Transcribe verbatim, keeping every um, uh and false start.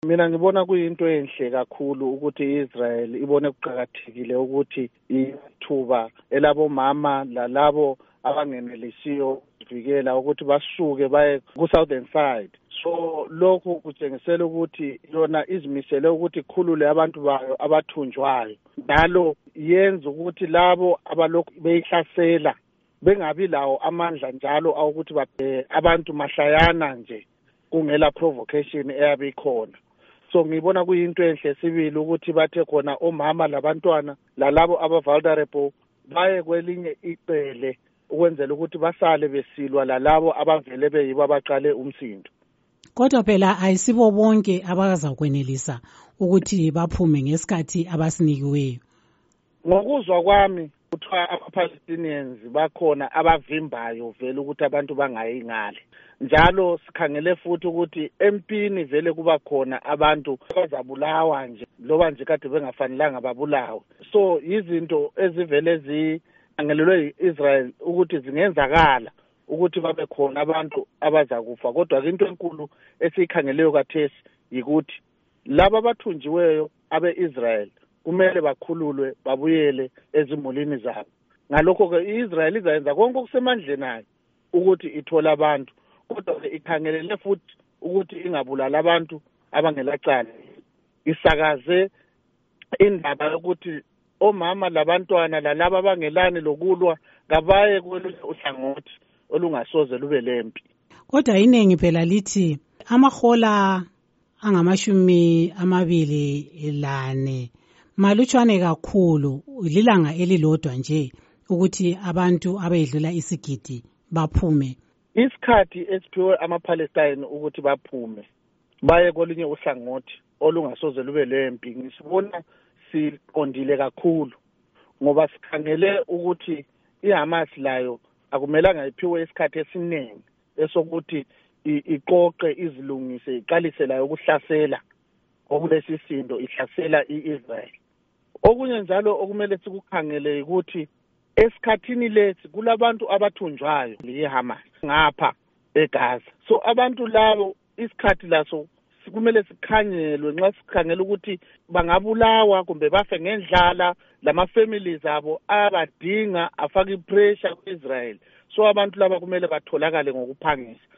Mina ngibona kuyinto enhle kakhulu ukuthi iIsrael ibone kuqhakathekile ukuthi ithuba elabomama lalabo abangenelisiyo ukuvikela ukuthi basuke baye ku-southern side. So lokhu kutshengisela ukuthi yona izimisele ukuthi ikhulule abantu bayo abathunjwayo, njalo yenza ukuthi labo abalokhu beyihlasela bengabi lawo amandla njalo awukuthi babhe abantu mahlayana nje kungela provocation eyabe ikhona. So ngibona kuyinto enhle sibili ukuthi bathe khona omama labantwana lalabo aba-vulnerable baye kwelinye icele ukwenzela ukuthi basale besilwa lalabo abavele beyibo abaqale umsindo. Kodwa phela ayisibo bonke abazakwenelisa ukuthi baphume ngesikhathi abasinikiweyo. Ngokuzwa kwami kuthiwa ama-Palestinians bakhona abavimbayo vele ukuthi abantu bangayi ngale. Njalo sikhangele futhi ukuthi empini vele kuba khona abantu abazabulawa nje loba nje kade bengafanelanga babulawe. So izinto ezivele zikhangelelwe iIsrael ukuthi zingenzakala ukuthi babe khona abantu abazakufa. Kodwa into enkulu esikhangeleyo kathesi yikuthi laba abathunjiweyo abe-Israel kumele bakhululwe babuyele ezimulini zabo. Ngalokho ke iIsrael izayenza konke okusemandleni ayo ukuthi ithola abantu, kodwa ikhangelele futhi ukuthi ingabulala abantu abangelacala. Isakaze indaba yokuthi omama labantwana lalabo abangelani lokulwa kabaye kolunye uhlangothi olungasoze lube lempi. Kodwa iningi phela lithi amahola angamashumi amabili lane malutshwane kakhulu, lilanga elilodwa nje ukuthi abantu abedlula isigidi baphume. Isikhathi esiphiwe ama-Palestine ukuthi baphume baye kolunye uhlangothi olungasoze lube lempi ngisibona siqondile kakhulu, ngoba sikhangele ukuthi iHamas layo akumelanga iphiwe isikhathi esiningi esokuthi iqoqe izilungise iqalise layo ukuhlasela okulesi sindo ihlasela iIsrael. Okunye njalo okumele sikukhangele ukuthi esikhathini lesi kulabantu abathunjwayo yiHamas ngapha eGaza. So abantu labo isikhathi laso kumele sikhangelwe nxa sikhangela ukuthi bangabulawa kumbe bafe ngendlala, lama-families abo abadinga afake ipressure ku-Israel. So abantu laba kumele batholakale ngokuphangisa.